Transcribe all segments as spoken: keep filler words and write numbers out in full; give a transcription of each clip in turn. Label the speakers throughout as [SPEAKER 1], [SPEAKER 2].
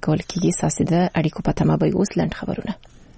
[SPEAKER 1] ورکول کیږي. ساسي د اړیکو په تمه به اوس لنډ خبرونه.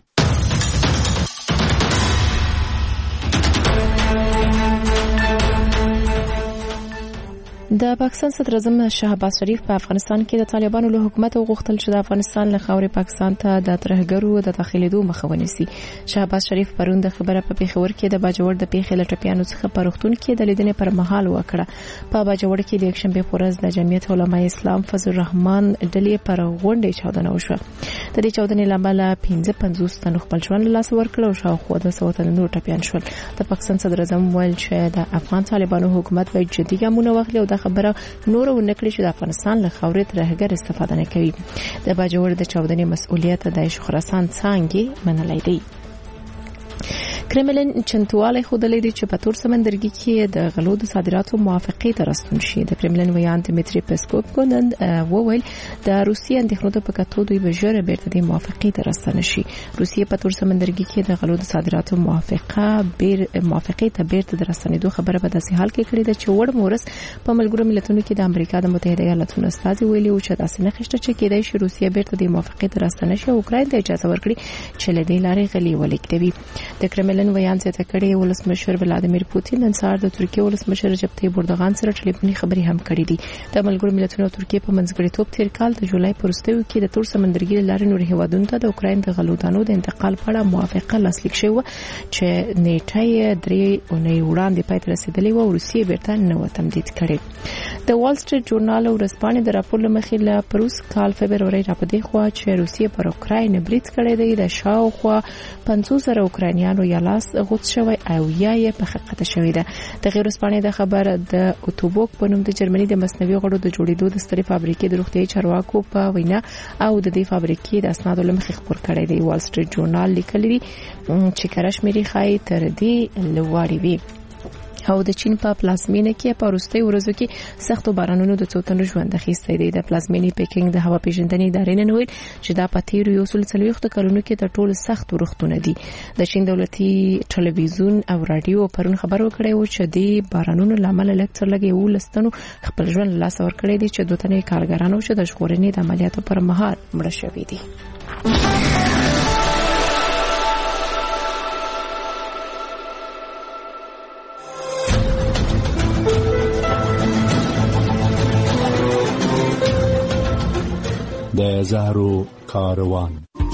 [SPEAKER 1] د پاکستان صدر اعظم شهباز شریف په افغانستان کې د طالبانو له حکومت غوښتل چې د افغانستان له خاورې پاکستان ته د ترهګرو د داخليدو مخه ونیسي. شهباز شریف پرون د خبره په پیښور کې د باجوړ د پیښې لټپیانو څخه پروختون کې د لیدنې پر مهال وکړه. په باجوړ کې د یکشنبه په ورځ د جمعیت علماء اسلام فضل الرحمن ډلې پر غونډې چاودنه وشوه. د دې چاودنې لامل پنځه پنځوس تنو خپل ژوند له لاسه ورکړ او شاوخوا د سوه تنو نور ټپیان شول. د پاکستان صدر اعظم ویل چې د افغان طالبانو حکومت باید جدي ګامونه واخلي او د خبره نور ونکړي چې د افغانستان له خاورې ترهګر استفاده نه کوي. د باجوړ د چاودنې مسؤلیت د داعش خراسان څانګې منلای دی. کرملن چنتواله خودلې دي چې په تور سمندرګي کې د غلو د صادراتو موافقې ته راستون شي. د کرملن ویان دمیتری پسکوف کوند وویل د روسیې اندېښنو ته په کتو دوی به ژر بیرته د موافقې ته راستنه شي. روسیې په تور سمندرګي کې د غلو د صادراتو موافقه بیر موافقې ته بیرته د راستنېدو خبره په داسې حال کې کړې ده چې وړ مورس په ملګرو ملتونو کې د امریکا د متحده ایالاتونو استازي ویلي و چې داسې نه خشته چې کېدای شي روسیه بیرته د موافقې ته راستنه شي او اوکراین ته اجازه ورکړي چې له دې لارې غلي ولیکوي. د کرملن ویان زیاته کړې ولسمشر ولادیمیر پوتین نن سهار د ترکیه ولسمشر رجب طیب اردوغان سره ټلیفوني خبرې هم کړې دي. د ملګرو ملتونو او ترکیه په منځګړیتوب تیر کال د جولای په وروستیو کې د تور سمندرګي لارې نور هیوادونو ته د اوکراین د غلودانو د انتقال په اړه موافقه لاسلیک شوه چې نیټه یې درې اونۍ وړاندې پای ته رسیدلې و او روسیې بیرته نوې تمدید کړې. د وال سټریټ ژورنال ورځپاڼې د راپور لمخې له پروس کال فبروري راپدې خو چې روسیې پر اوکراین برید کړی دی. د شاوخوا پنځوس زره اوکراینیانو یا لاس غوڅ شوی او یا یې په حقیقت شوی ده. د غیر رسمانه د خبر د اوتوبوک په نوم د جرمني د مصنوعي غړو د جوړېدو د سترې فابریکې د روغتیايي چارواکو په وینا او د دې فابریکې د اسنادو لمخې خبر کړی دی. وال سټریټ ژورنال لیکلی دی چې کرشمیري خای تر دې لوړی وي او د چین په پلازمینه کې په وروستي ورځو کې سختو بارانونو د څو تنو ژوند اخیستی دی. د پلازمینې پیکینګ د هوا پیژندنې ادارې نن ویل چې دا په تیرو یو سل څلوېښت کلونو کې تر ټولو سخت ورښتونه دي. د چین دولتي ټلویزیون او رادیو پرون خبر ورکړی و چې د بارانونو لامل لکتر لګي و لستنو خپل ژوند لاس ورکړی دي چې دوه تنې کارګرانو چې د ژغورنې د عملیاتو پر مهال مړه شوي دي.
[SPEAKER 2] د زهرو کاروان.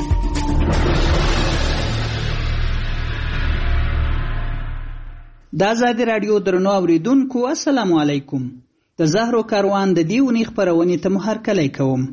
[SPEAKER 3] د آزادي رادیو درنو اوریدونکو السلام علیکم. د زهرو کاروان د دې ونې خپرونې ته هرکلی کوم.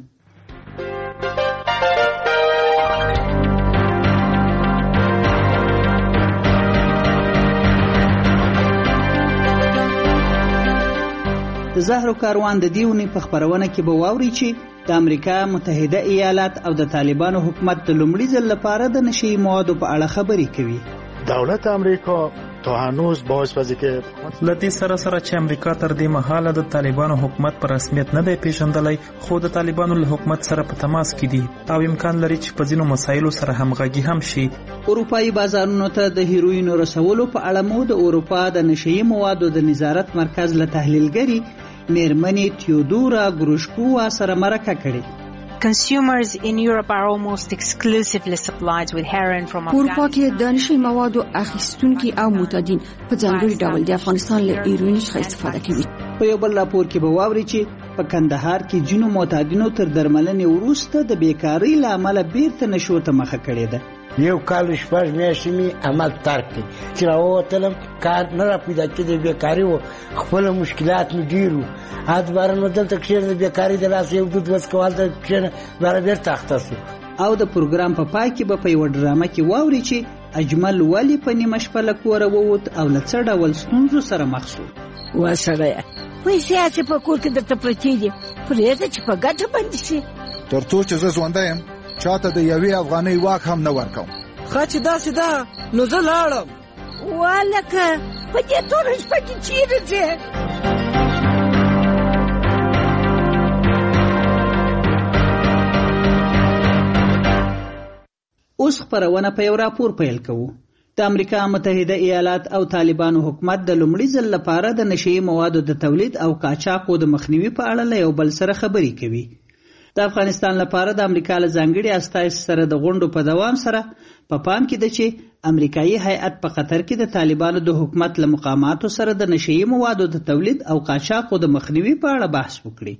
[SPEAKER 3] د زهرو کاروان د دې ونې په خپرونه کې به واوري چې د امریکا متحده ایالات او د طالبانو حکومت د لومړي ځل لپاره د نشئی موادو په اړه خبرې کوي.
[SPEAKER 4] دولت امریکا تا هنوز باعث پزی که
[SPEAKER 5] لدی سره سره چې امریکا تر دې مهاله د طالبانو حکومت پر رسمیت نه دی پیژندلی خو د طالبانو له حکومت سره په تماس کې دي او امکان لري چې په ځینو مسایلو سره همغږي هم شي.
[SPEAKER 3] اروپایي بازارونو ته د هیروینو رسولو په اړه مو د اروپا د نشئی موادو د نظارت مرکز له تحلیلګری میرمنې تیودورا ګروشکووا سره مرکه کړې.
[SPEAKER 6] Consumers in Europe are almost exclusively supplied with heroin from Afghanistan.
[SPEAKER 7] اروپا کې د نشئی موادو اخیستونکي او معتادین په ځانګړي ډول د افغانستان له هیروین څخه استفاده کوي.
[SPEAKER 3] په یو بل راپور کې به واوري چې په کندهار کې جنو معتادینو تر درملنې وروسته د بیکاری له امله بیرته نشو ته مخه کړې ده.
[SPEAKER 8] یو کال شپږ میاشتې مې عمل ترک کړ چې راووتلم کار نه را پیدا کېده بیکاري و خپل مشکلات مې ډېر وو اد بارن دلته کښېنه د بیکاري د لاسه یو دود وڅکول ته کښېنه باره بیرته اخته شو.
[SPEAKER 3] او د پروګرام په پای کې به په یوه ډرامه کې واوري چې اجمل ولې په نیمه شپه له کوره ووت او له څه ډول ستونزو سره مخ شو.
[SPEAKER 9] وا سړیه پیسې هسې په کور کې درته پرتې دي پرېږده چې په ګټه باندې شي
[SPEAKER 10] تر څو چې زه ژوندی یم چاته د یوې افغانۍ واک هم نه ورکوم.
[SPEAKER 11] ښه چې داسې ده نو زه لاړم.
[SPEAKER 9] والکه په دې توره شپه کې چیرې ځې؟
[SPEAKER 3] اوس خپرونه په یو راپور پیل کوو. د امریکا متحده ایالات او طالبانو حکومت د لومړي ځل لپاره د نشئی موادو د تولید او قاچاقو د مخنیوي په اړه له یو بل سره خبرې کوي. د افغانستان لپاره د امریکا له ځانګړي استازي سره د غونډو په دوام سره په پا پام کې ده چې امریکایي هیئت په قطر کې د طالبانو د حکومت له مقاماتو سره د نشهیي موادو د تولید او قاچاقو د مخنیوي په اړه بحث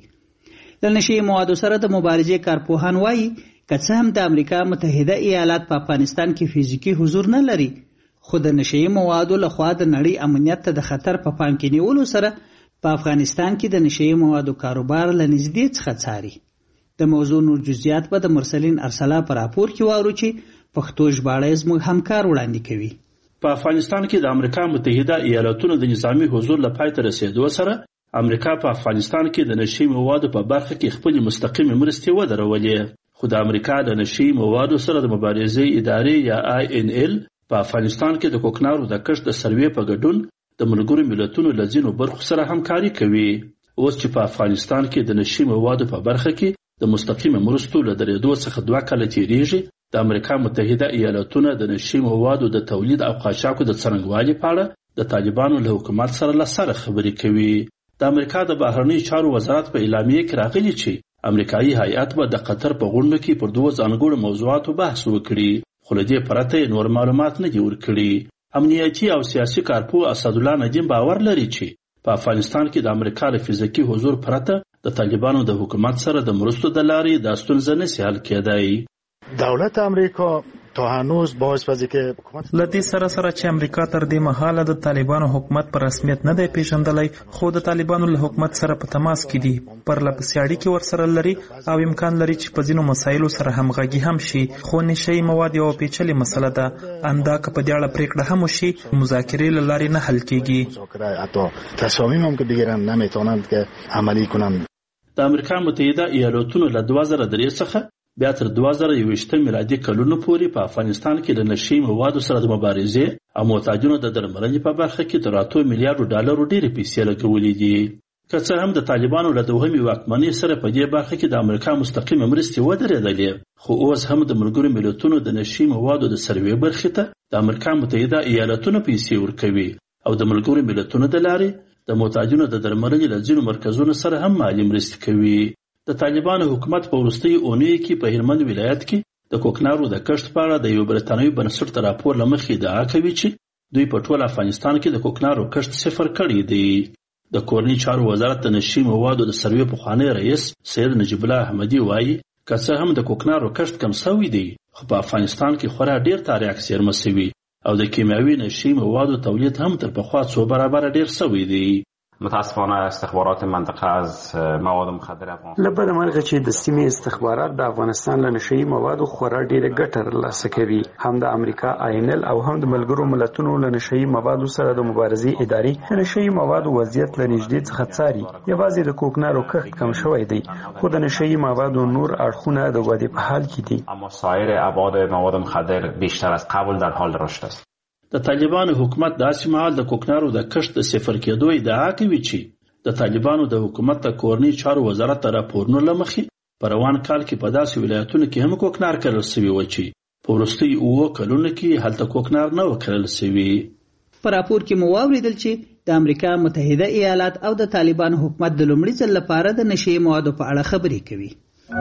[SPEAKER 3] وکړي. د نشهیي موادو سره د مبارزې کارپوهان وایي که څه هم د امریکا متحده ایالات په افغانستان کې فزیکي حضور نه لري، خو د نشهیي موادو لخوا د نړۍ امنیت ته د خطر په پام کې نیولو سره په افغانستان کې د نشهیي موادو کاروبار له نږدې څخه څاري. د موضوع نور جزئیات به د مرسلین ارسلا په راپور کې واورو چې پښتو ژباړه زموږ همکار وړاندې کوي.
[SPEAKER 12] په افغانستان کې د امریکا متحده ایالاتونو د نظامی حضور له پای ته رسیدو سره امریکا په افغانستان کې د نشهیي موادو په برخه کې خپل مستقیم مرستې ودرولې، خو د امریکا د نشهیي موادو سره د مبارزې ادارې یا آی ان ال په افغانستان کې د کوکنارو د کښت د سروې په ګډون د ملګرو ملتونو له ځینو برخو سره همکاري کوي. اوس چې په افغانستان کې د نشهیي موادو په برخه کې د مستقیم مرستو له درېدو څخه دوه کاله تیریږي، د امریکا متحده ایالاتونه د نشهیي موادو د تولید او قاچاقو د څرنګوالي په اړه د طالبانو له حکومت سره له سره خبرې کوي. د امریکا د بهرنیو چارو وزارت په اعلامیه کې راغلي چې امریکایي هیئت به د قطر په غونډه کې پر دوه ځانګړو موضوعاتو بحث وکړي، خو له دې پرته نور معلومات نه دي ورکړي. امنیتي او سیاسي کارپوه اسدالله ندیم باور لري چې په افغانستان کې د امریکا له فزیکي حضور پرته د طالبانو د حکومت سره د مرستو د لارې دا ستونزه نشي حل کېدای.
[SPEAKER 4] دولت امریکا تا هنوز باعث پزی که حکومت
[SPEAKER 5] لدی سره سره چې امریکا تر دې مهاله د طالبانو حکومت پر رسمیت نه دی پیژندلی، خو د طالبانو له حکومت سره په تماس کې دي، پر لپسې اړیکې ورسره لري او امکان لري چې په ځینو مسایلو سره همغږي هم شي. خو نشهیي مواد یوه پیچلې مسله ده، اندا که په دې اړه پریکړه هم وشي مذاکرې له لارې نه حل کېږي.
[SPEAKER 4] حتی تصامیم هم که بگیرن نمیتونند که عملی کنند.
[SPEAKER 12] د امریکا متحده ایالاتونو له دوه زره درې څخه بیا تر دوه زره یوویشتم میلادي کلونو پورې په افغانستان کې د نشهیي موادو سره د مبارزې او محتاجینو د درملنې په برخه کې تر اتو میلیارډو ډالرو ډېرې پیسې لګولې دي. که څه هم د طالبانو له دوهمې واکمنۍ سره په دې برخه کې د امریکا مستقیمه مرستې ودرېدلې، خو اوس هم د ملګرو ملتونو د نشهیي موادو د سروې برخې ته د امریکا متحده ایالاتونو پیسې ورکوي او د ملګرو ملتونو د لارې د محتاجینو د درملنې له ځینو مرکزونو سره هم مالي مرستې کوي. د طالبانو حکومت په وروستیو اونیو کې په هلمند ولایت کې د کوکنارو د کښت په اړه د یو برتانوي بنسټ تر راپور له مخې ادعا کوي چې دوی په ټول افغانستان کې د کوکنارو کښت صفر کړی دی. د کورني چارو وزارت د نشهیي موادو د سروې پخوانی رئیس سید نجیب الله احمدي وایي که څه هم د کوکنارو کښت کم سوی دی، خو په افغانستان کې خورا ډیر تاریخ څیرمه سوي او د کیمیاوي نشهیي موادو تولید هم تر پخوا څو برابره ډیر سوی دی.
[SPEAKER 13] متاسفانه استخبارات منطقه از مواد مخدر افغانستان
[SPEAKER 14] له بده مرغه چې د سیمې استخبارات د افغانستان له نشهیي موادو خورا ډیره ګټه ترلاسه کوي. هم د امریکا آی ان ال او هم د ملګرو ملتونو له نشهیي موادو سره د مبارزې ادارې د نشهیي موادو وضعیت له نږدې څخه څاري. یوازې د کوکنارو کښت کم شوی دی، خو د نشهیي موادو نور اړخونه د ودې په حال کې دي.
[SPEAKER 13] اما سایر ابعاد مواد مخدر بیشتر از قبل در حال رشد است.
[SPEAKER 12] د طالبانو حکومت داسې مهال د کوکنارو د کښت د صفر کېدو ادعا کوي چې د طالبانو د حکومت د کورني چارو وزارت ته راپورونو له مخې په روان کال کې په داسې ولایتونو کې هم کوکنار کرل سوي و چې په وروستیو اووه کلونو کې هلته کوکنار نه و کرل سوي.
[SPEAKER 3] په راپور کې مو واورېدل چې د امریکا متحده ایالات او د طالبانو حکومت د لومړي ځل لپاره د نشهیي موادو په اړه خبرې کوي.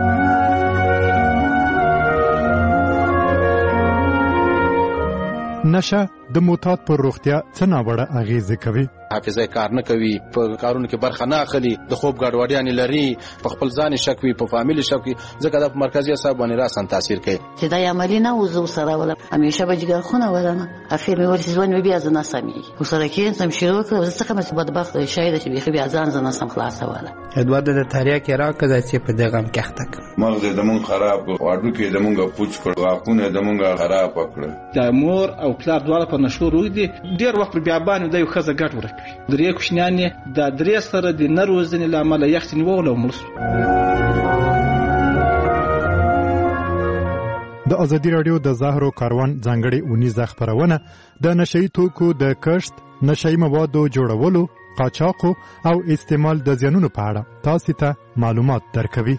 [SPEAKER 10] نشه د معتاد پر روغتیا څه ناوړه اغیزه کوي؟
[SPEAKER 15] حافظه کار نه کوي، په کارونو کې برخه نه اخلي، د خوب ګډوډیاں لري، په خپل ځان شک وي، په فامیل شک وي، ځکه د مرکزي اعصاب باندې راسن تاثیر کوي.
[SPEAKER 16] چې دا عملی نه وزو سره ولا همیشه به جګر خونه ولنه اخر مې ورسې ځوان مې بیا ځنه سمي وسره کې سم شروع کړ، ځکه مې بدبخت شاید چې بيخي بیا ځان ځنه سم خلاص ولا
[SPEAKER 17] ادوار د تاریخ کې راکړه چې په دغه کې اخته
[SPEAKER 18] مغز د مون خراب واډو کې د مونږه پوچ کړ، واخونه د مونږه خراب کړ.
[SPEAKER 19] د مور او پلار دواړه په نشو روي دي، ډیر وخت بیا باندې د یو خزه ګټ ورکوي. درې کوشنیان د درې سره د نروزنې لامل یختنی وول او ملس.
[SPEAKER 10] د ازادي رادیو د زهرو کاروان ځانګړي اونیزه خبرونه د نشئی توکو د کښت، نشئی موادو جوړولو، قاچاقو او استعمال د زیانونو په اړه تاسو ته معلومات درکوي.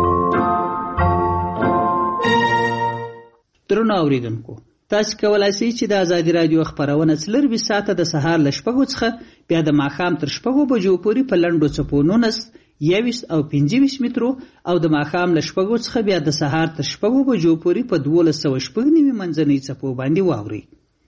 [SPEAKER 3] درنو اوریدونکو، تاسو کولای شئ چې د ازادي رادیو خبرونه څلرویشت ساعته د سهار له شپږو څخه بیا د ماښام تر شپږو بجو پورې په لنډو څپو نولس یویشت او پنځه ویشت مترو او د ماښام له شپږو څخه بیا د سهار تر شپږو بجو پورې په دولس سوه شپږ نوي منځنۍ څپو باندې واوري.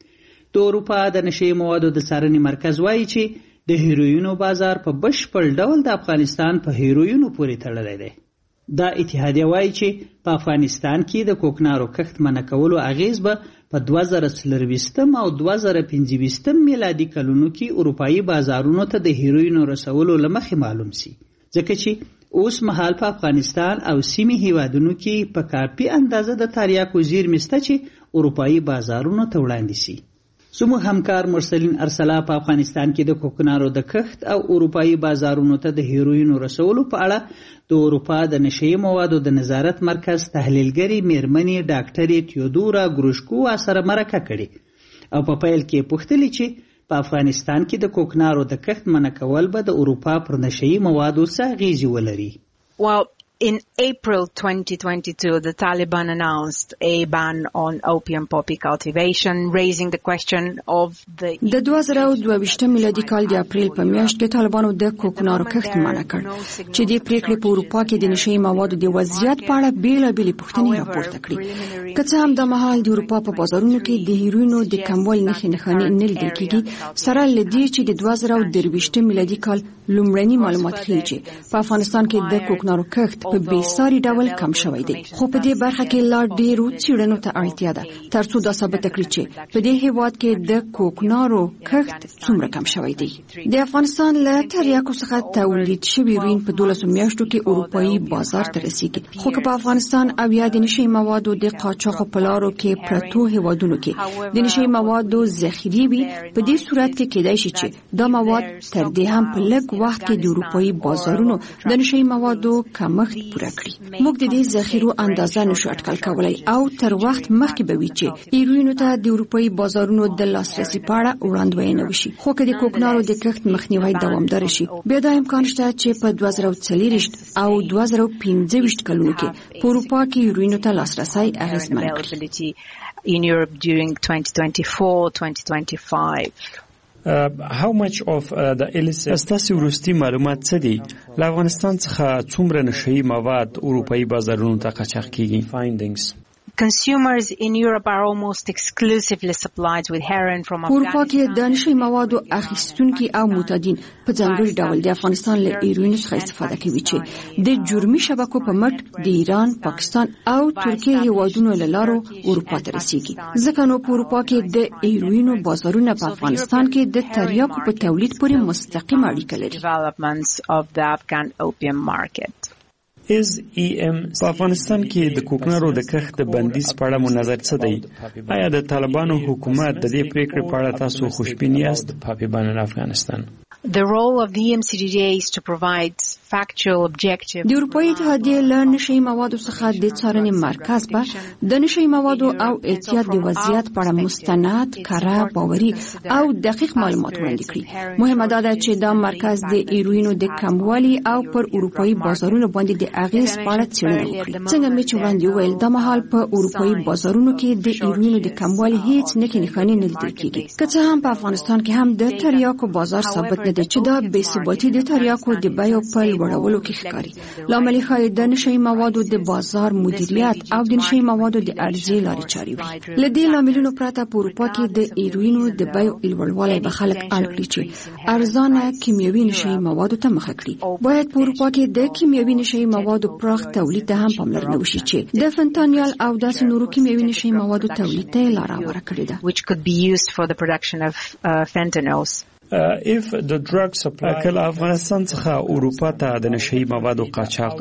[SPEAKER 3] د اروپا د نشهیي موادو د څارنې مرکز وایي چې د هیروینو بازار په بشپړ ډول د افغانستان په هیروینو پورې تړلی دی. دا اتحادیه وایي چې په افغانستان کې د کوکنارو کښت منع کولو اغیز به په دوه زره څلرویشتم او دوه زره پنځه ویشتم میلادي کلونو کې اروپایي بازارونو ته د هیروینو رسولو له مخې معلوم سي، ځکه چې اوس مهال په افغانستان او سیمې هیوادونو کې په کافي اندازه د تریاکو زیرمې شته چې اروپایي بازارونو ته وړاندې سي. زموږ همکار مرسلین ارسلا په افغانستان کې د کوکنارو د کښت او اروپایي بازارونو ته د هیروینو رسولو په اړه د اروپا د نشهیي موادو د نظارت مرکز تحلیلګرې میرمنې ډاکټرې تیودورا ګروشکووا سره مرکه کړې او په پیل کې پوښتلې چې په افغانستان کې د کوکنارو د کښت منع کول به د اروپا پر نشهیي موادو څه اغیزې ولري.
[SPEAKER 6] Well, in April twenty twenty-two, the Taliban announced a ban on opium poppy cultivation, raising the question of the...
[SPEAKER 7] د دوه زره دوه ویشتم میلادي کال د اپریل په میاشت کې طالبانو د کوکنارو کښت منع کړ چې د پریکړې په اروپا کې د نشهیي موادو د وضعیت په اړه بیلابېلې پوښتنې راپورته کړې. که څه هم د مهال د اروپا په بازارونو کې د هیروینو د کموالي نښې نښانې نه لیدل کېږي، سره له دې چې د دوه زره درویشتم میلادي کال لومړني معلومات ښیي چې په افغانستان کې د کوکنارو کښت په بېساري ډول کم شوی دی. خو په دې برخه کې لا ډېرو څېړنو ته اړتیا ده ترڅو دا ثابته کړي چې په دې هېواد کې د کوکنارو کښت څومره کم شوی دی. د افغانستان له تریاکو څخه تولید شوي هیروین په دولسو میاشتو کې اروپایي بازار ته رسیږي. خو که په افغانستان او یا د نشهیي موادو د قاچاقو په لارو کې پرتو هېوادونو کې د نشهیي موادو ذخیرې وي، په دې صورت کې کېدای شي چې دا مواد تر دې هم په لږ وخت کې د اروپایي بازارونو د نشهیي موادو کمښت پوره کړي. موږ د دې ذخیرو اندازه نشو اټکل کولای او تر وخت مخکې به وي چې هیروینو ته د اروپایي بازارونو د لاسرسي په اړه وړاندوینه وشي. خو که د کوکنارو د کښت مخنیوی دوامدار شي، بیا دا امکان شته چې په دوه زره څلوېښت او دوه زره پنځه ویشت کلونو کې په اروپا کې هیروینو ته لاسرسی اغېزمن کړي.
[SPEAKER 6] In Europe during twenty twenty-four twenty twenty-five.
[SPEAKER 20] Uh, how much of uh, the illicit استاسي وروستي معلومات څه دي؟ له افغانستان څخه څومره نشهیي مواد اروپایي بازارونو ته قاچاق کیږي؟ findings
[SPEAKER 6] Consumers in Europe are almost exclusively supplied with heroin from Afghanistan.
[SPEAKER 7] اروپا کې د نشهیي موادو اخیستونکي او معتادین په ځانګړي ډول د افغانستان له هیروین څخه استفاده کوي چې د جرمي شبکو په مټ د ایران، پاکستان او ترکیه هیوادونو له لارو اروپا ته رسیږي. ځکه نو په اروپا کې د هیروینو بازارونه په افغانستان کې د تریاکو په تولید پورې مستقیم اړیکه لري.
[SPEAKER 6] Developments of the Afghan opium market.
[SPEAKER 20] از ای ام په افغانستان کې د کوکنارو د کښت د بندیز په اړه مو نظر څه دی؟ آیا د طالبانو حکومت د دې پریکړې په اړه تاسو خوشبین یاست؟ پاپیبان افغانستان
[SPEAKER 6] The role of the E M C D D A is to provide factual, objective.
[SPEAKER 7] د اروپایي اتحادیې له نشهیي موادو څخه د څارنې مرکز به د نشهیي موادو او احتیاط د وضعیت په اړه مستند، کره، باوري او دقیق معلومات وړاندې کړي. مهمه دا ده چې دا مرکز د هیروینو د کموالي او پر اروپایي بازارونو باندې د اغیز په اړه څېړنه وکړي. څنګه مې چې وړاندې وویل، دا مهال په اروپایي بازارونو کې د هیروینو د کموالي هیڅ نښې نښانې نه لیدل کېږي. که څه هم په افغانستان کې هم د تریاکو بازار ثابت نه دی چې دا بې ثباتي د تریاکو د بیو په لوړولو کې ښکاري. لامل یې ښایي د نشهیي موادو د بازار مدیریت او د نشهیي موادو د عرضې لارې چارې وي. له دې لاملونو پرته په اروپا کې د هیروینو د بیو لوړوالی به خلک اړ کړي چې ارزانه کیمیاوي نشهیي موادو ته مخه کړي. باید په اروپا کې د کیمیاوي نشهیي موادو پراخ تولید ته هم پاملرنه وشي چې د فنتانیل او داسې نورو کیمیاوي نشهیي موادو تولید ته لاره هواره کړې ده.
[SPEAKER 6] Which could be used for the production of uh, fentanyls.
[SPEAKER 20] Uh, if the drug supply کله افغانستان څخه اروپا ته د نشهیي موادو قاچاق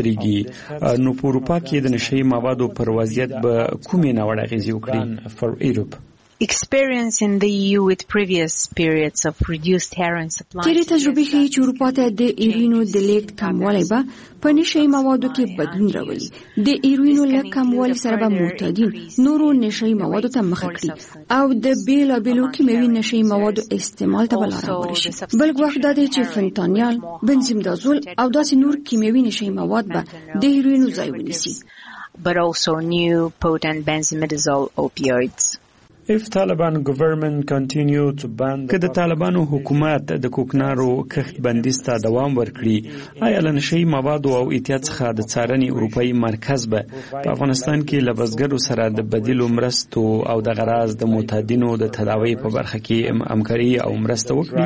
[SPEAKER 20] ودرېږي، نو په اروپا کې د نشهیي موادو پر وضعیت به کومې ناوړه اغېزې وکړي؟ for Europe
[SPEAKER 6] Experience in the E U with previous periods of reduced heroin supply.
[SPEAKER 7] تیرې تجربې ښیي چې اروپا ته د هیروینو د لیږد کموالی به په نشهیي موادو کې بدلون راولي. د هیروینو له کموالي سره به معتادین نورو نشهیي موادو ته مخه کړي او د بېلابېلو کیمیاوي نشهیي موادو استعمال ته به لاره هواره شي. بل ګواښ دا دی چې فنتانیل، بنزیمدازول او داسې نور کیمیاوي نشهیي مواد به د هیروینو ځای ونیسي.
[SPEAKER 6] But also new potent benzimidazole opioids.
[SPEAKER 20] که د طالبانو حکومت د کوکنارو کښت بندیز ته دوام ورکړي، آیا له نشهیي موادو او احتیاط څخه د څارنې اروپایي مرکز به په افغانستان کې له بزګرو سره د بدیلو مرستو او د غراض د معتادینو د تداوی په برخه کې همکاري او مرسته وکړي؟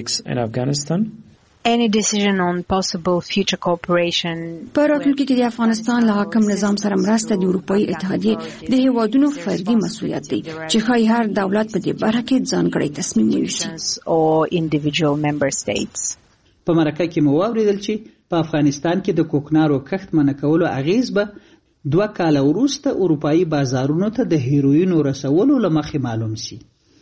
[SPEAKER 6] Any decision on possible future cooperation
[SPEAKER 7] په راتلونکي کې د افغانستان له حاکم نظام سره مرسته د اروپایي اتحادیې د هیوادونو فردي مسؤلیت دی چې ښایي هر دولت په دې برخه کې ځانګړی تصمیم ونیسي.
[SPEAKER 3] په مرکه کې مو واوریدل چې په افغانستان کې د کوکنارو کښت منع کولو اغیز به دوه کاله وروسته اروپایي بازارونو ته د هیروینو رسولو له مخې معلوم شي.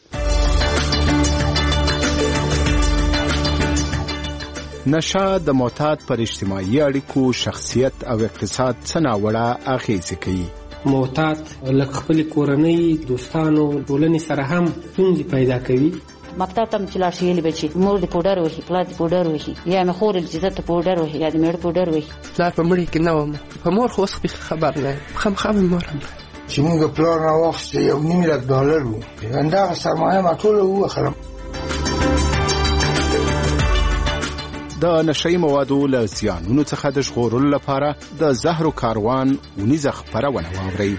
[SPEAKER 21] نشه د معتاد پر اجتماعي اړیکو، شخصیت او اقتصاد څه ناوړه اغیزې کوي.
[SPEAKER 17] معتاد لکه خپل کورنۍ، دوستانو، ټولنې سره هم ستونزې پیدا کوي.
[SPEAKER 16] مکتب ته چې لاړ شي بچي مور د پوډر وهي، پلار د پوډر وهي، یا مې خور د عزت پوډر وهي، یا د مېړه پوډر وهي.
[SPEAKER 17] پلار په مړي کې نه وم، په مور خو اوس خبر نه خامخا مې مور هم
[SPEAKER 8] چې موږ پلار راوخسته یو نیم لک ډالر وو، همدغه سرمایه ما ټوله ووخرم.
[SPEAKER 21] د نشهیي موادو له زیانونو څخه د ژغورلو لپاره د زهرو کاروان اونیزه خپرونه واورئ.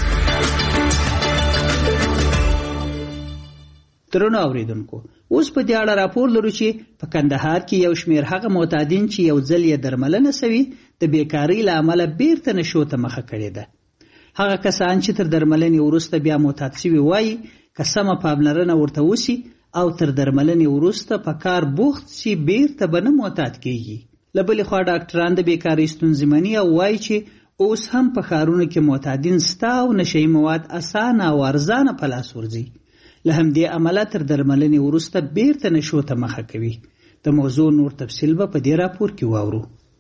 [SPEAKER 3] درنو اوریدونکو، اوس په دې اړه راپور لرو چې په کندهار کې یو شمېر هغه معتادین چې یو ځل یې درملنه سوي د بیکارۍ له امله بیرته نشو ته مخه کړې ده. هغه کسان چې تر درملنې وروسته بیا معتاد سوي وایي که سمه پاملرنه ورته وسي او تر درملنې وروسته په کار بوخت شي بیرته به نه معتاد کیږي. له بلې خوا ډاکټران د بیکارۍ ستونزې مني او وایي چې اوس هم په ښارونو کې معتادین سته او نشهیي مواد اسانه او ارزانه په لاس ورځي. له همدې امله تر درملنې وروسته بیرته نشو ته مخه کوي. د موضوع نور تفصیل به په دې راپور کې واورو.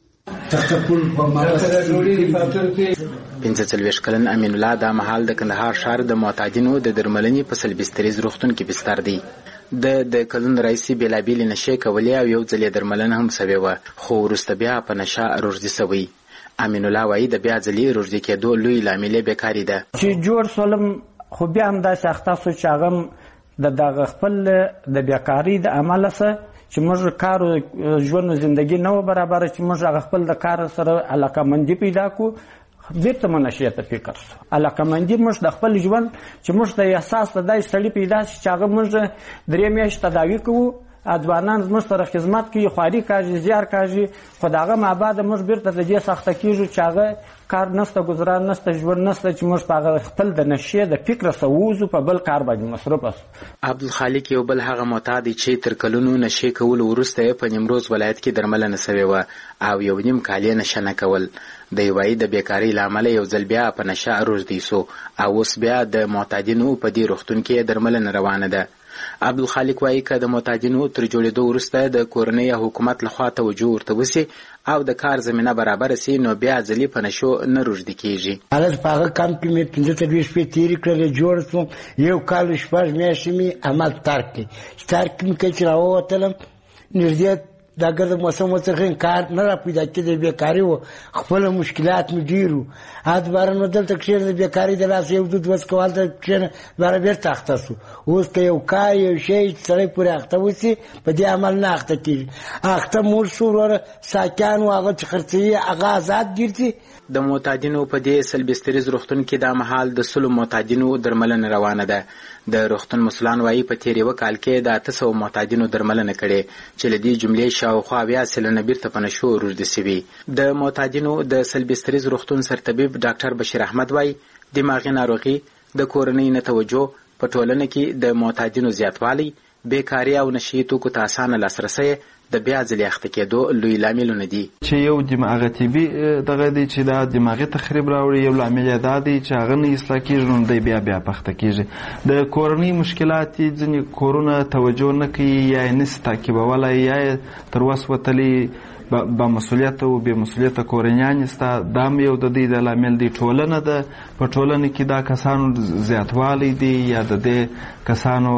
[SPEAKER 22] پنځه څلوېښت کلن امین الله دا مهال د کندهار ښار د معتادینو د درملنې په سلبستریز روغتون کې بستر دی. د د کلونو راهیسې بېلابېلې نشې کولې او یو ځل یې درملنه هم سوې وه، خو وروسته بیا په نشه روږدي سوی. امین الله وایي د بیا ځلې روږدي کېدو لوی لامل یې بیکاري ده.
[SPEAKER 23] چې جوړ سولم خو بیا هم داسې اخته سو چې هغه د دغه خپل د بیکارۍ د امله څه چې موږ کار ژوند زندگی نه و برابره، چې موږ هغه خپل د کار سره علاقه‌مندي پیدا کړو، بیرته مو نشې ته فکر سو. علاقه‌مندي موږ د خپل ژوند چې موږ د احساس د داسې سړي پیدا شي چې هغه موږ درې میاشتې تداوي کوو، ځوانان زموږ سره خدمت کوي، خواري کاږي، زیار کاږي، خو د هغه مابعده موږ بیرته د دې سخته کېږو چې هغه کار نسته، گزاران نسته، ژوند نسته، چې موږ په هغه خپل د نشې د فکره څه ووځو، په بل کار باندې مصروف اسو.
[SPEAKER 22] عبدالخالق یو بل هغه معتاد دی چې تر کلونو نشې کولو وروسته یې په نیمروز ولایت کې درملنه سوې وه او یو نیم کال یې نشه نه کول. دی وایي د بیکارۍ له امله یو ځل بیا په نشه روږدی سو او اوس بیا د معتادینو په دې روغتون کې درملنه روانه ده. عبدالخالق وایي که د معتادینو تر جوړېدو وروسته د کورنۍ او حکومت لخوا توجه ورته وسي او د کار زمینه برابره سي نو بیا ځلې په نشو نه روږدي کېږي.
[SPEAKER 8] هلته په هغه کمپ کې مې پنځه څلوېښت شپې تېرې کړلې، جوړ شوم، یو کال شپږ میاشتې مې عمل ترک کړي. چې ترک مې کړي چې راووتلم نږدې دا ګرد موسم وڅرخین کار نه را پیدا کېدی، بیکاري وه، خپله مشکلات مې ډېر وو. ادباره نو دلته کښېنه د بیکارۍ د لاسه یو دود وڅکه هلته کښېنه دوباره بېرته اخته سو. اوس که یو کار یو شی سړی پورې اخته وسي په دې عمل نه اخته کېږي. اخته موږ شو وروره ساکیان و هغه چې خرڅوي هغه آزاد ګرځي.
[SPEAKER 22] د معتادینو په دې سلبستریز روغتون کې دا مهال د سلو معتادینو درملنه روانه ده. د روغتون مسؤلان وایي په تېر یوه کال کې د اته سوه معتادینو درملنه کړې چې له دې جملې شاوخوا اویا سلنه بیرته په نشو روږدي سوي. د معتادینو د سلبستریز روغتون سرطبیب ډاکټر بشیر احمد وایي دماغي ناروغي، د کورنۍ نه توجه، په ټولنه کې د معتادینو زیاتوالی، بیکاري او نشهیي توکو ته اسانه لاسرسی د بیا ځلې اخته کېدو لوی لاملونه دي.
[SPEAKER 24] چې یو دماغه طبي دغه دی چې دا دماغي تخریب راوړي، یو لامل یې دا دی چې هغه نه اصلاح کېږي نو دی بیا بیا پخته کېږي. د کورنۍ مشکلات ځینې کورونه توجه نه کوي یا یې نسي تعقیبولی یا یې تر وس وتلي با مسؤلیت او بې مسؤلیته کورنیان ستا، دا هم یو د دې د لامل دی. ټولنه ده، په ټولنه کې دا کسانو زیاتوالی دی یا د دې کسانو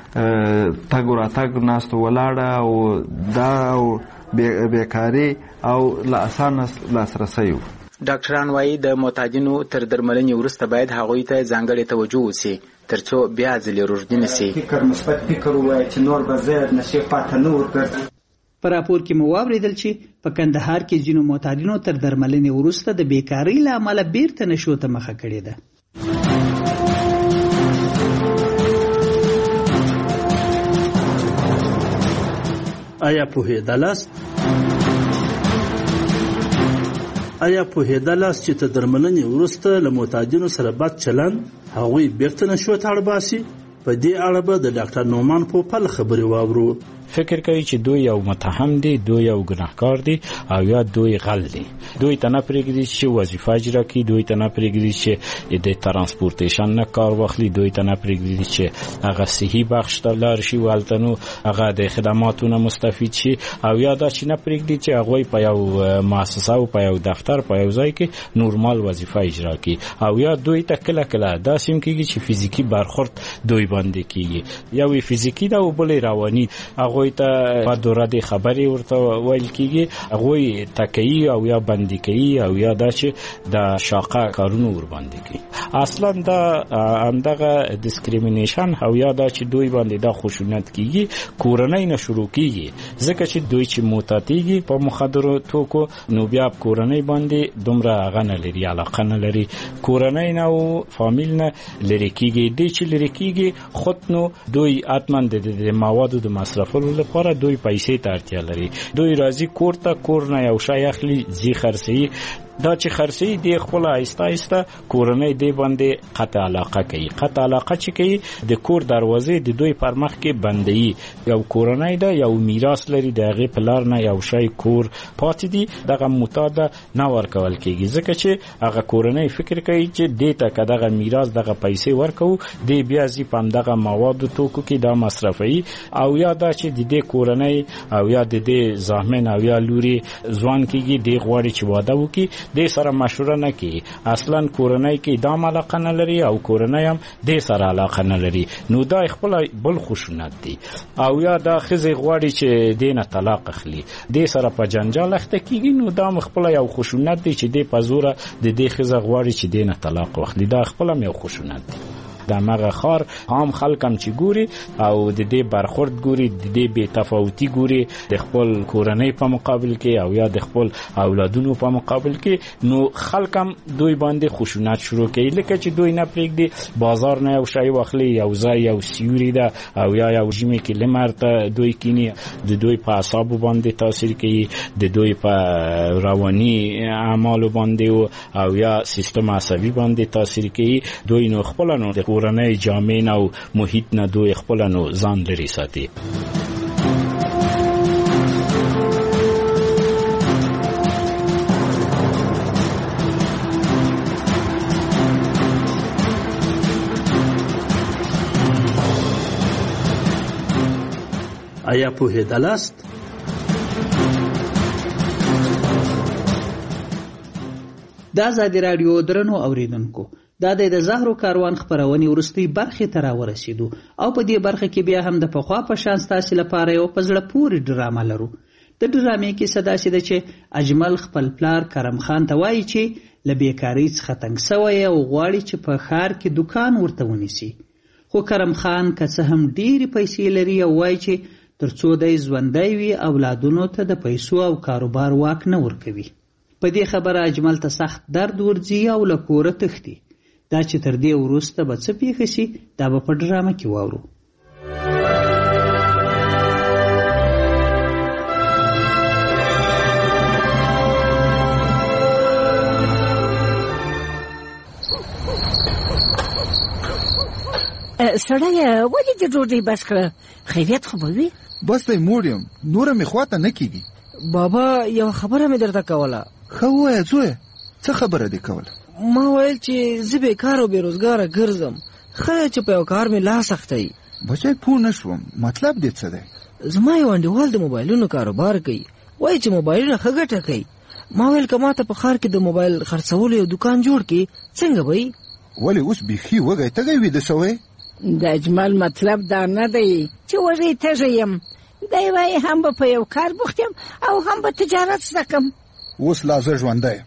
[SPEAKER 24] تګ و راتګ ناستو ولاړه او دا او بیکاري او له اسانه لاسرسی و.
[SPEAKER 22] ډاکټران وایي د معتادینو تر درملنې وروسته باید هغوی ته ځانګړې توجه وشي ترڅو بیا ځلې روږدي نه شي.
[SPEAKER 23] فکر مثبت فکر ووایه چې نور به زه نشې پاته نه ورګرځم.
[SPEAKER 3] په راپور کې مو واورېدل چې په کندهار کې ځینو معتادینو تر درملنې وروسته د بیکارۍ له امله بیرته نشو ته مخه کړې ده.
[SPEAKER 12] آیا پوهېدلاست آیا پوهېدلاست چې تر درملنې وروسته له معتادینو سره بد چلند هغوی بیرته نشو ته اړ باسي؟ په دې اړه به د ډاکټر نومان پوپل خبرې واورو.
[SPEAKER 1] فکر کوي چې دوی یو متهم دي، دوی یو ګناهکار دي او یا دوی غل دي. دوی ته نه پرېږدي چې وظیفه اجرا کړي، دوی ته نه پرېږدي چې د ترانسپورټیشن نه کار واخلي، دوی ته نه پرېږدي چې هغه صحي بخش ته لاړ شي او هلته نو هغه د خدماتو نه مستفید شي، او یا دا چې نه پرېږدي چې هغوی په یو مؤسسه او په یو دفتر په یو ځای کې نورمال وظیفه اجرا کړي، او یا دوی ته کله کله داسې هم کېږي چې فزیکي برخورد دوی باندې کېږي. یو فزیکي ده او بل رواني. هغوی ته په دوره د خبرې ورته ویل کېږي، هغوی تکیي او یا بندي کوي او یا دا چې د شاقه کارونو ورباندې کوي. اصلا دا همدغه ډیسکریمینیشن او یا دا چې دوی باندې دا خشونت کېږي کورنۍ نه شروع کېږي، ځکه چې دوی چې معتادېږي په مخدرو توکو نو بیا کورنۍ باندې دومره هغه نه لري، علاقه نه لري، کورنۍ نه او فامیل نه لرې کېږي. دی چې لرې کېږي خود نو دوی حتما د موادو د مصرفولو لپاره دوی پیسې ته اړتیا لري. دوی راځي کور ته، کور نه یو شی اخلي ځي خرڅوي، دا چې خرڅي دی خپل آیسته آیسته کورنۍ دی باندې قطع علاقه کوي. قطع علاقه چې کوي د کور دروازې د دوی پر مخ کې بندي. یو کورنۍ ده، یو میراث لري، د هغې په لار نه یو شی کور پاتې دي، دغه معتاده نه ورکول کېږي، ځکه چې هغه کورنۍ فکر کوي چې دې ته که دغه میراث دغه پیسې ورکوو دی بیا ځي په همدغه موادو توکو کې دا مصرفوي، او یا دا چې د دې کورنۍ او یا د دې زامن او یا لوري ځوان کېږي دی غواړي چې واده وکړي، دې سره مشوره نه کوي. اصلا کورنۍ کې دام علاقه نه لري او کورنۍ هم دې سره علاقه نه لري، نو دا خپل بل خشونت دی. او یا دا ښځې غواړي چې دې نه طلاق اخلي، دې سره په جنجال اخته کېږي، نو دا هم خپل یو خشونت دی چې دې په زوره د دې ښځه غواړي چې دې نه طلاق واخلي، دا خپل هم یو خشونت دی. د مغه خار عام خلک هم چې ګوري او د دې برخورد ګوري، د دې بې تفاوتي ګوري د خپل کورنۍ په مقابل کې او یا د خپل اولادونو په مقابل کې، نو خلک هم دوی باندې خشونت شروع کوي. لکه چې دوی نه پرېږدي بازار نه یو شی واخلي، یو ځای یو سیوري ده او یا یو ژمي کې لمر ته دوی کیني، د دوی په اعصابو باندې تاثیر کوي، د دوی په رواني اعمالو باندې او یا سیستم عصبي باندې تاثیر کوي. دوی نو خپل نو کورنۍ جامع او محیط نه دوی خپل نو ځان لري ساتي.
[SPEAKER 12] آیا پوهېدلاست؟
[SPEAKER 3] دا ازادي راډیو درنو اوریدونکو، دا د زهرو کاروان خبرونې وروستۍ برخې ته راورسېدو او په دې برخه کې بیا هم د پخوا په شان ستاسې لپاره یو په زړه پورې ډرامه لرو. د ډرامې کیسه داسې ده چې اجمل خپل پلار کرم خان ته وایي چې له بیکارۍ څخه تنګ سوی او غواړي چې په ښار کې دوکان ورته ونیسي، خو کرم خان که څه هم ډېرې پیسې لري او وایي چې تر څو دی ژوندی وي اولادونو ته د پیسو او کاروبار واک نه ورکوي. په دې خبره اجمل ته سخت درد ورځي او له کوره تښتي. دا چې تر دې وروسته به څه پیښه شي دا به په ډرامه کې واورو.
[SPEAKER 2] سړیه ولې د ډوډۍ بس کړه؟ خیریت خو به وي؟
[SPEAKER 9] بس دی موړ یم، نوره مې خواته نه کېږي.
[SPEAKER 2] بابا یوه خبره مې درته کوله.
[SPEAKER 9] ښه ووایه زویه، څه خبره دې کوله؟
[SPEAKER 2] ما ویل چې زه بیکار او بېروزګاره ګرځم، ښه چې په یو کار مې لاس اختی.
[SPEAKER 9] بچی پوه نه شوم، مطلب دې څه دی؟
[SPEAKER 2] زما یو انډیوال د موبایلونو کاروبار کوي، وایي چې موبایلونه ښه ګټه کوي. ما ویل که ماته په ښار کې د موبایل خرڅولو یو دوکان جوړ کړي څنګه به وي؟
[SPEAKER 9] ولې اوس بیخي وږی تږی ویده سوی؟
[SPEAKER 2] د اجمل مطلب دا نه دی چې وږی تږی یم، دی وایي هم به په یو کار بوخت یم او هم به تجارت زده کړم.
[SPEAKER 9] اوس لا زه ژوندی یم،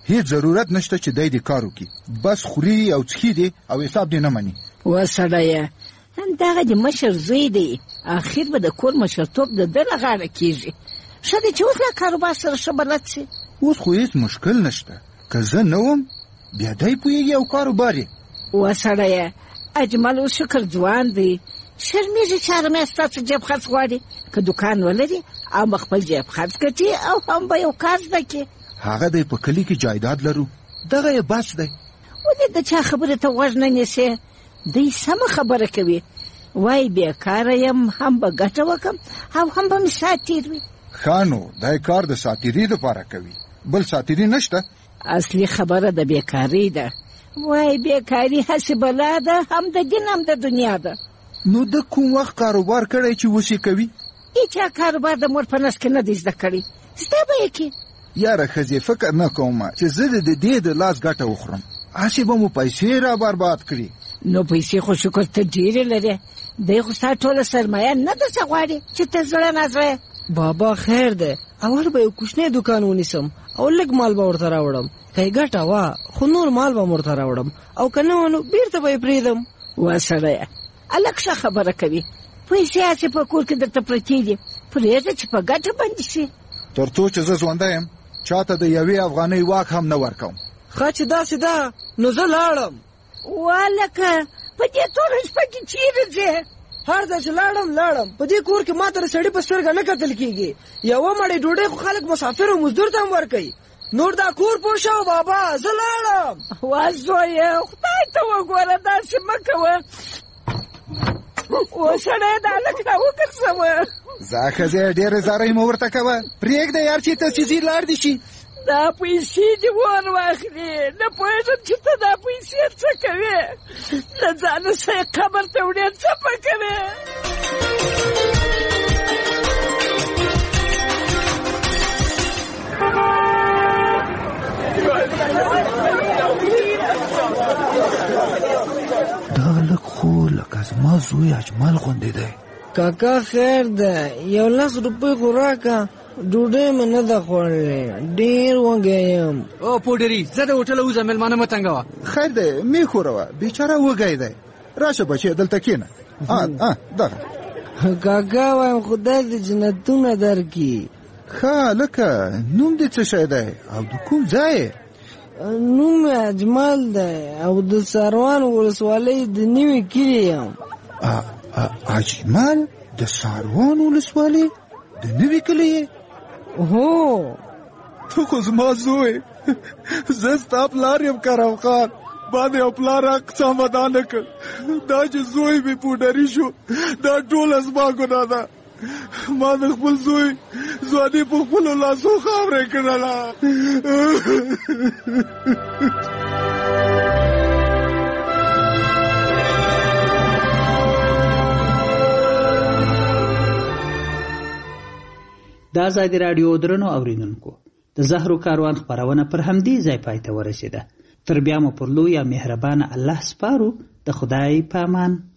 [SPEAKER 9] هیڅ ضرورت نشته چې دای دې کار وکړي، بس خوري او څښي دي او حساب دې نه مني.
[SPEAKER 4] وسړیه دغه د مشر زوی دی، اخر به د کور مشرتوب د ده له غاړه کېږي. ښه دی چې اوس له کاروبار سره ښه بلد شي.
[SPEAKER 9] اوس خو هیڅ مشکل نشته، که زه نه وم بیا دی پوهېږي او کاروبار یې.
[SPEAKER 4] وسړیه اجمل اوس شکر ځوان دی، شرمېږي چې هره میاشت ستاسو جیب خرڅ غواړي. که دوکان ولري او به خپل جیب خرڅ کړي او هم به یو کار زده کړي.
[SPEAKER 9] هغه دی په کلي کې جایداد لرو، دغه یې بس دی.
[SPEAKER 4] ولې د چا خبرې ته غوږ نه نیسې؟ دی سمه خبره کوي، وای بیکاره یم، هم به ګټه وکم او هم به مې ساعت تېر وي.
[SPEAKER 9] ښه نو دی کار د ساتیري دپاره کوي، بل ساتیري نشته.
[SPEAKER 4] اصلي خبره د بیکاري ده. وای بیکاري هسې بلا ده، هم د دین هم د دنیا ده.
[SPEAKER 9] نو د کوم وخت کاروبار کړی چې اوس یې کوي؟
[SPEAKER 4] هېچا کاروبار د مور په نس کې نه دی زده کړی، زده به یې کړي.
[SPEAKER 9] یاره ښځې فکر نه کوم چې زه د دې د لاس ګټه وخورم، هسې به مو پیسې را برباد کړي.
[SPEAKER 4] نو پیسې خو شکر ته ډېرې لرې، دی خو ستا ټوله سرمایه نه درڅه غواړي چې ته زړه نازړه.
[SPEAKER 2] بابا خیر دی، اول به یو کوچنی دوکان ونیسم او لږ مال به ورته راوړم، که یې ګټه وه خو نور مال به م ورته راوړم، او که نه وه نو بېرته به یې پرېږدم.
[SPEAKER 4] وسړیه هلک ښه خبره کوي، پیسې هسې په کور کې درته پرتې دي، پرېږده چې په ګټه بندي شي.
[SPEAKER 9] تر څو چې زه ژوندی یم چاته د یوې افغانۍ واک هم نه ورکوم.
[SPEAKER 2] ښه چې داسې ده نو زه لاړم.
[SPEAKER 4] والکه په دې توره شپه کې چیرې ځې؟
[SPEAKER 2] هر ځای چې لاړم لاړم، په دې کور کې ما ته د سړي په سترګه نه کتل کېږي. یوه مړۍ ډوډۍ خو خلک مسافر او مزدور ته هم ورکوي، نور دا کور پوه شو بابا، زه لاړم.
[SPEAKER 4] وا زویه خدای ته وګوره، داسې مه کوه. وسړی دا هلک را وګرځوه.
[SPEAKER 9] ځه ښځې ډېرې زارۍ مه ورته کوه، پرېږده یار چې ته چې ځي لاړ دې شي.
[SPEAKER 4] دا پیسې دې ور واخلې، نه پوهېږم چې ته دا پیسې څه کوې، له ځانه سه یې قبر ته وړې څه په کوې.
[SPEAKER 9] دا لږ خو لکه زما زوی اجمل غوندې دی.
[SPEAKER 2] کاکا خیر ده، یو لس روپۍ خو راکه، ډوډۍ مې نه ده خوړلې، ډېر وږی یم.
[SPEAKER 5] او پوډري زه د هوټله وځم، مېلمانه مه تنګوه.
[SPEAKER 9] خیر دی مې خوروه، بیچاره وږی دی. راشه بچی دلته کښېنه. دغه
[SPEAKER 2] کاکا وایم خدای دې جنتونه درکړي.
[SPEAKER 9] ښه لکه نوم دې څه شی دی او د کوم ځای؟
[SPEAKER 2] نوم مې اجمل دی او د ساروان ولسوالۍ د نوي کلي یم.
[SPEAKER 9] اجمل د ساروان ولسوالۍ د نوي کلي یې؟
[SPEAKER 2] هو
[SPEAKER 9] ته خو زما زوی، زه ستا پلار یم کرم خان، ما د یو پلار حق سمه نه کړ. دا چې زوی مې پوډري شو دا ټوله زما ګناه ده. ما د خپل زوی ځواني په خپلو لاسو خاورې کړله.
[SPEAKER 3] دا ځای د راډیو درنو اورېدونکو د زهرو کاروان خپرونه پر همدې ځای پای ته ورسېده. تر بیا مو پر لوی او مهربانه الله سپارو. د خدای په امان.